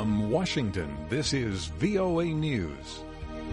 From Washington, this is VOA News.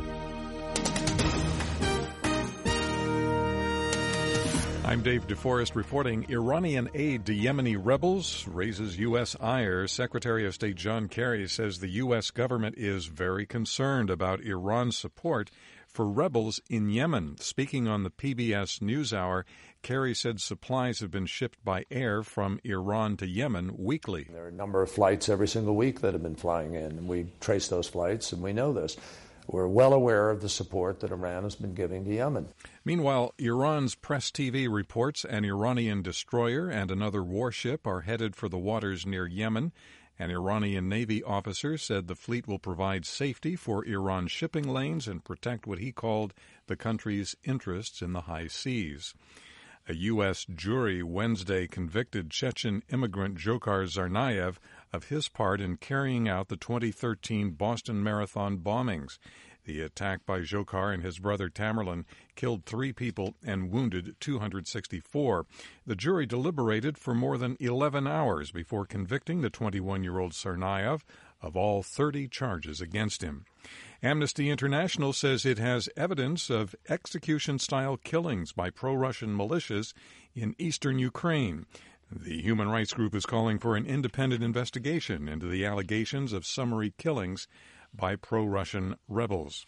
I'm Dave DeForest reporting Iranian aid to Yemeni rebels raises U.S. ire. Secretary of State John Kerry says the U.S. government is very concerned about Iran's support for rebels in Yemen. Speaking on the PBS NewsHour, Kerry said supplies have been shipped by air from Iran to Yemen weekly. There are a number of flights every single week that have been flying in, and we trace those flights, and we know this. We're well aware of the support that Iran has been giving to Yemen. Meanwhile, Iran's Press TV reports an Iranian destroyer and another warship are headed for the waters near Yemen. An Iranian Navy officer said the fleet will provide safety for Iran's shipping lanes and protect what he called the country's interests in the high seas. A U.S. jury Wednesday convicted Chechen immigrant Dzhokhar Tsarnaev of his part in carrying out the 2013 Boston Marathon bombings. The attack by Dzhokhar and his brother Tamerlan killed 3 people and wounded 264. The jury deliberated for more than 11 hours before convicting the 21-year-old Tsarnaev of all 30 charges against him. Amnesty International says it has evidence of execution-style killings by pro-Russian militias in eastern Ukraine. The human rights group is calling for an independent investigation into the allegations of summary killings by pro-Russian rebels.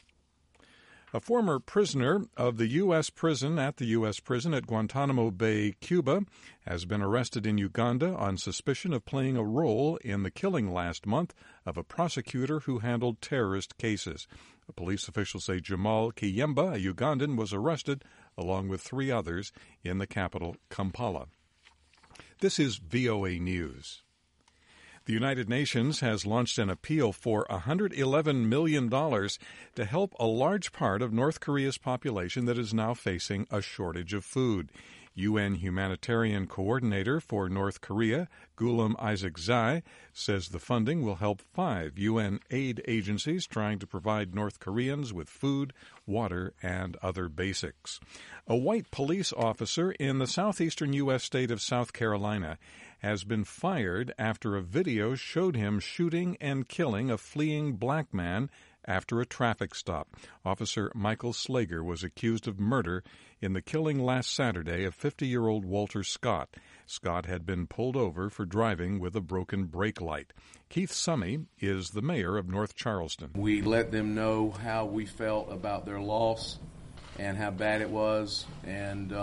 A former prisoner of the U.S. prison at Guantanamo Bay, Cuba, has been arrested in Uganda on suspicion of playing a role in the killing last month of a prosecutor who handled terrorist cases. Police officials say Jamal Kiyemba, a Ugandan, was arrested along with 3 others in the capital, Kampala. This is VOA News. The United Nations has launched an appeal for $111 million to help a large part of North Korea's population that is now facing a shortage of food. UN humanitarian coordinator for North Korea, Gulam Isaaczai, says the funding will help 5 UN aid agencies trying to provide North Koreans with food, water, and other basics. A white police officer in the southeastern U.S. state of South Carolina has been fired after a video showed him shooting and killing a fleeing black man after a traffic stop. Officer Michael Slager was accused of murder in the killing last Saturday of 50-year-old Walter Scott. Scott had been pulled over for driving with a broken brake light. Keith Summey is the mayor of North Charleston. We let them know how we felt about their loss and how bad it was, and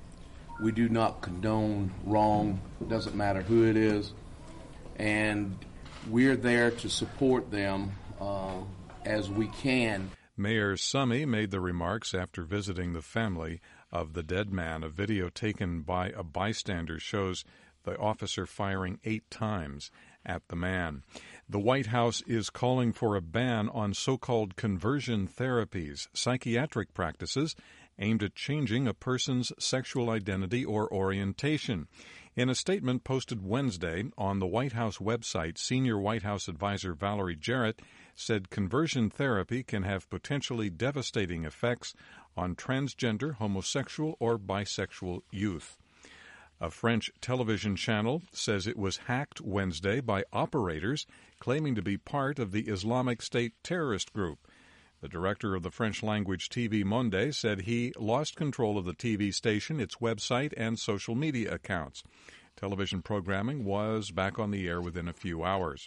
we do not condone wrong. It doesn't matter who it is, and we're there to support them as we can. Mayor Summey made the remarks after visiting the family of the dead man. A video taken by a bystander shows the officer firing 8 times at the man. The White House is calling for a ban on so-called conversion therapies, psychiatric practices aimed at changing a person's sexual identity or orientation. In a statement posted Wednesday on the White House website, senior White House advisor Valerie Jarrett said conversion therapy can have potentially devastating effects on transgender, homosexual, or bisexual youth. A French television channel says it was hacked Wednesday by operators claiming to be part of the Islamic State terrorist group. The director of the French-language TV Monde said he lost control of the TV station, its website, and social media accounts. Television programming was back on the air within a few hours.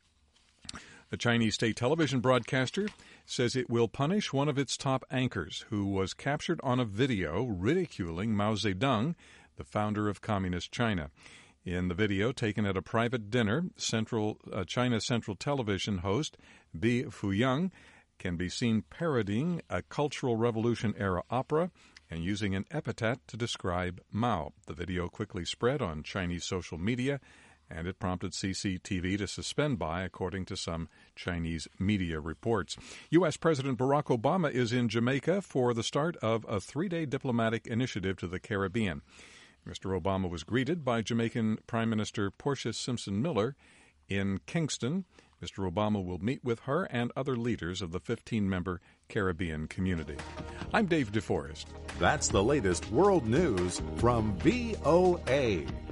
The Chinese state television broadcaster says it will punish one of its top anchors who was captured on a video ridiculing Mao Zedong, the founder of Communist China. In the video taken at a private dinner, China Central Television host Bi Fuyang can be seen parodying a Cultural Revolution-era opera and using an epithet to describe Mao. The video quickly spread on Chinese social media, and it prompted CCTV to suspend Bai, according to some Chinese media reports. U.S. President Barack Obama is in Jamaica for the start of a 3-day diplomatic initiative to the Caribbean. Mr. Obama was greeted by Jamaican Prime Minister Portia Simpson Miller in Kingston. Mr. Obama will meet with her and other leaders of the 15-member Caribbean community. I'm Dave DeForest. That's the latest world news from VOA.